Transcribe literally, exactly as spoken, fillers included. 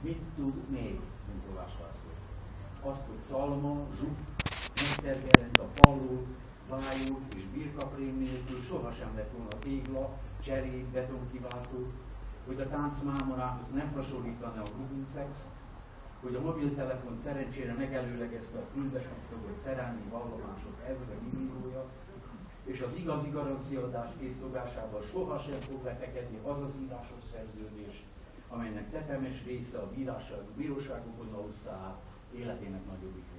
Mit tud még Miklós László? Azt, hogy Szalma, Zsuk, Mestergerend, a Palló, Vájó és birkaprém nélkül sohasem lett volna tégla, cserék, betonkiváltó, hogy a táncmámorához nem hasonlítana a Rubinsex, hogy a mobiltelefon szerencsére megelőlegezte a küldesnek fogott szerelmi vallomások ezre milliója, és az igazi garanciaadás készszolgásával sohasem fog lefeketni az az írásos szerződés, amelynek tetemes része a bíróságokon alussza át életének nagyobbik